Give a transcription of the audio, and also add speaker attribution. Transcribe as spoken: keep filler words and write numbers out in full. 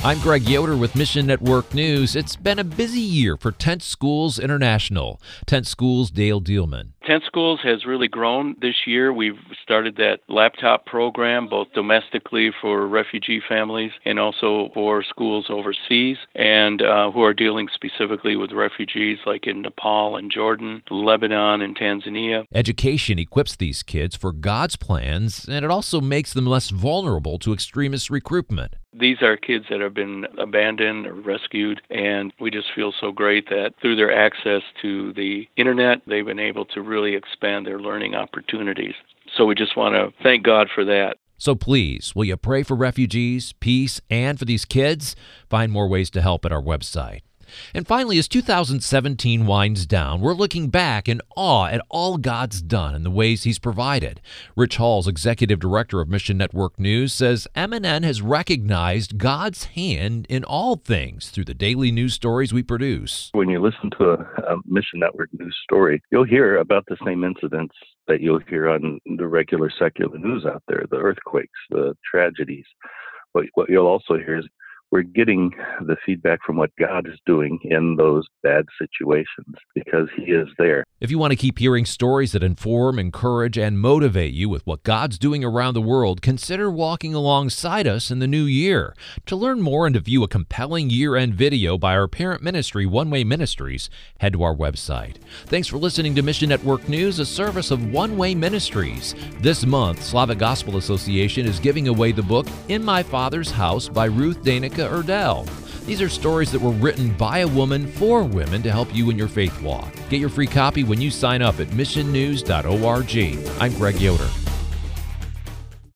Speaker 1: I'm Greg Yoder with Mission Network News. It's been a busy year for Tent Schools International. Tent Schools, Dale Dealman.
Speaker 2: Tent Schools has really grown this year. We've started that laptop program both domestically for refugee families and also for schools overseas and uh, who are dealing specifically with refugees like in Nepal and Jordan, Lebanon and Tanzania.
Speaker 1: Education equips these kids for God's plans, and it also makes them less vulnerable to extremist recruitment.
Speaker 2: These are kids that have been abandoned or rescued, and we just feel so great that through their access to the internet, they've been able to really expand their learning opportunities. So we just want to thank God for that.
Speaker 1: So please, will you pray for refugees, peace, and for these kids? Find more ways to help at our website. And finally, as two thousand seventeen winds down, we're looking back in awe at all God's done and the ways He's provided. Rich Halls, Executive Director of Mission Network News, says M N N has recognized God's hand in all things through the daily news stories we produce.
Speaker 3: When you listen to a, a Mission Network news story, you'll hear about the same incidents that you'll hear on the regular secular news out there, the earthquakes, the tragedies. But what you'll also hear is we're getting the feedback from what God is doing in those bad situations because He is there.
Speaker 1: If you want to keep hearing stories that inform, encourage, and motivate you with what God's doing around the world, consider walking alongside us in the new year. To learn more and to view a compelling year-end video by our parent ministry, One Way Ministries, head to our website. Thanks for listening to Mission Network News, a service of One Way Ministries. This month, Slavic Gospel Association is giving away the book In My Father's House by Ruth Danica Erdell. These are stories that were written by a woman for women to help you in your faith walk. Get your free copy when you sign up at mission news dot org. I'm Greg Yoder.